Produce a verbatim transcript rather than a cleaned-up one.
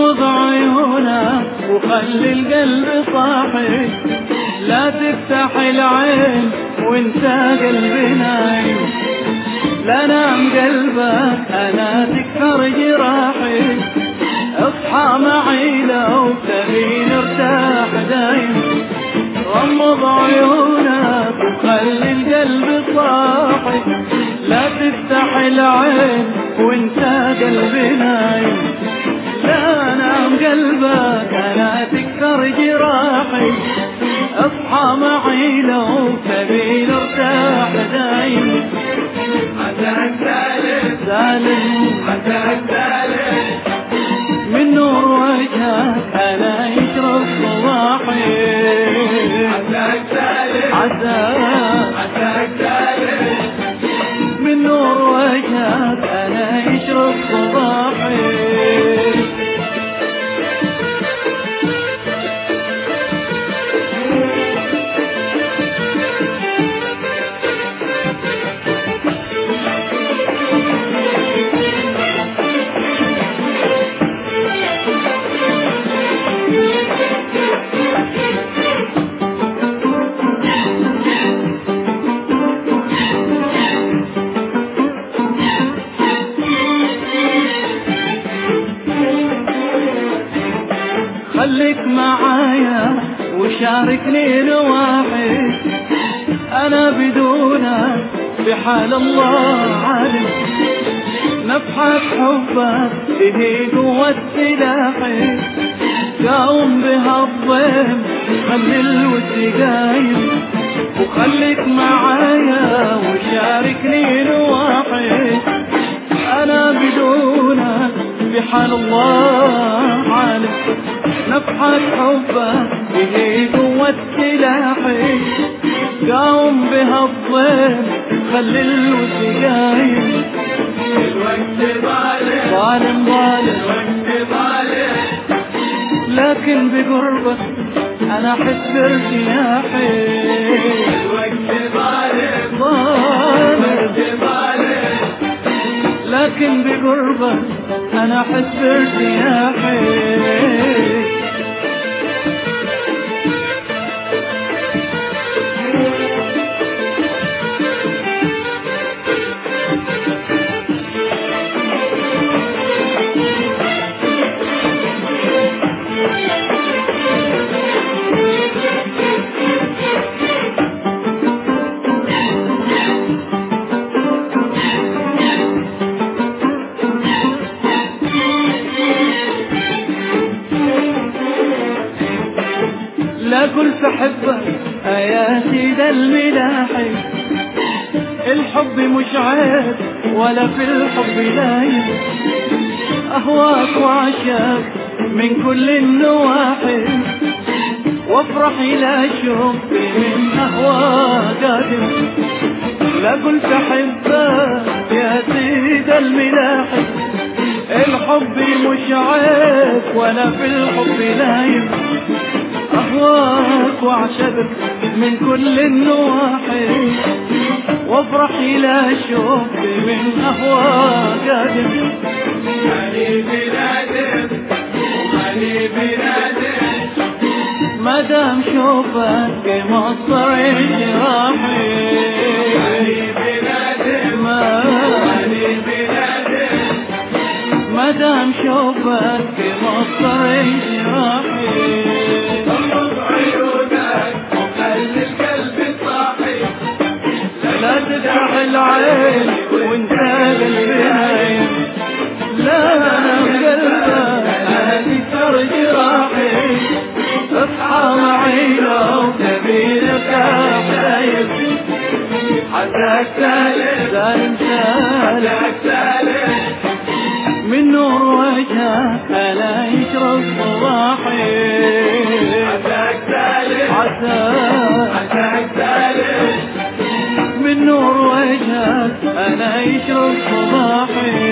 غمض عيونك وخلي القلب صاحي، لا تفتح العين وانت قلبي نايم، لا نام قلبك انا تكثر جراحي، اصحى معي لو تبي نرتاح دايم. غمض عيونك وخلي القلب صاحي، لا تفتح العين وانت قلبي نايم، لا نام قلبك انا تكثر جراحي، اصحى معي لو تبي نرتاح دايم. عساك سالم سالم عساك سالم من نور وجهك انا يشرب صباحي، عساك سالم عساك عساك سالم من نور وجهك انا يشرب صباحي. خليك معايا وشاركني نواحي، انا بدونك بحال الله عالم، نفحة حبك هي قوة سلاحي، قاوم بها الضيم خلي الود قايم، وخليك معايا وشاركني نواحي، انا بدونك بحال الله عالم، نفحة حبك هي قوة سلاحي، قاوم بها الضيم خلي الود قايم. الوقت ظالم ظالم ظالم الوقت ظالم لكن بقربك انا احس بارتياحي، الوقت ظالم ظالم الوقت ظالم لكن بقربك انا احس بارتياحي. لا قلت احبك يا سيد الملاحي، الحب مش عيب ولا في الحب لايم، اهواك وعشاك من كل النواحي، وافرح الى شوقي من اهواك قادم. لا قلت احبك يا سيد الملاحي، الحب مش عيب ولا في الحب لايم، أهواك وعشقك من كل النواحي، وافرح إلى شوقي من أهواك قادم. مالي بلادم مالي بلادم ما دام شوفك مصر جراحي، مالي بلادم مالي بلادم ما دام شوفك مصر جراحي. غمض عيونك وخلي القلب صاحي، لا تفتح العين وانت قلبي نايم، لا نام قلبك انا تكسر جراحي، اصحى معي لو تبي نرتاح دايم. عساك سالم سالم سالم عساك سالم من نور وجهك انا يشرب صباحي، عساك سالم عساك عساك سالم من نور وجهك انا يشرب صباحي.